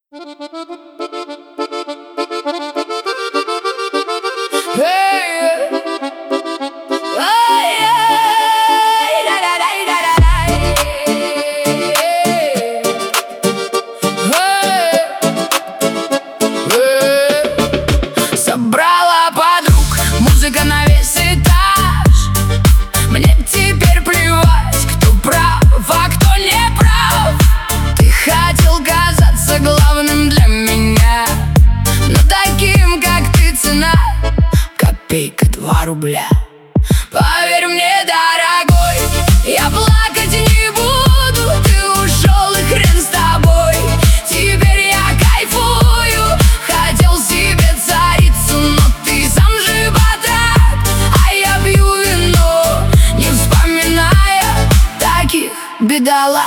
Собрала подруг, музыка на весь этаж. Мне теперь плевать, кто прав, а кто не прав. Ты хотел казаться главным для меня, но таким, как ты, цена копейка, 2 рубля. Поверь мне, дорогой, я плакать не буду. Ты ушел, и хрен с тобой. Теперь я кайфую. Хотел себе царицу, но ты сам же батрак. А я пью вино, не вспоминая таких бедолаг.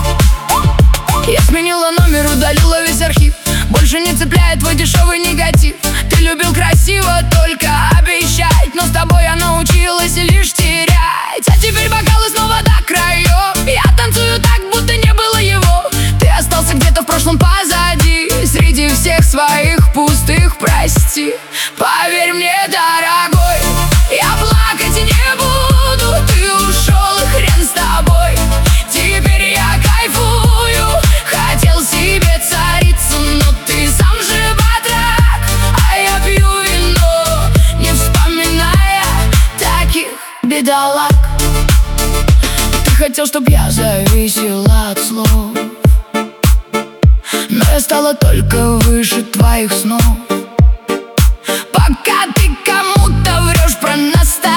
Я сменила номер, удалила весь архив. Больше не цепляет твой дешевый негатив. Ты любил красиво только обещать, но с тобой я научилась лишь терять. А теперь бокалы снова до краев. Я танцую так, будто не было его. Ты остался где-то в прошлом позади, среди всех своих пустых прости. Поверь мне, дорогой, я плакать не буду. Ты ушел, и хрен с тобой. Теперь я кайфую. Хотел себе царицу, но ты сам же батрак. А я пью вино, не вспоминая таких бедолаг. Ты хотел, чтоб я зависела от слов, но я стала только выше твоих снов. Пока ты кому-то врешь про настоящих,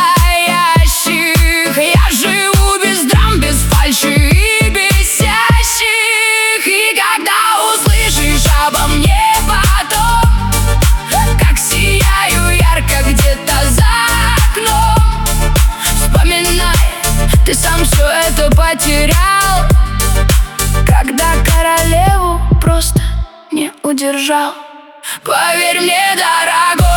я живу без драм, без фальши и бесящих. И когда услышишь обо мне потом, как сияю ярко где-то за окном, вспоминай, ты сам все это потерял, когда королеву просто не удержал. Поверь мне, дорогой,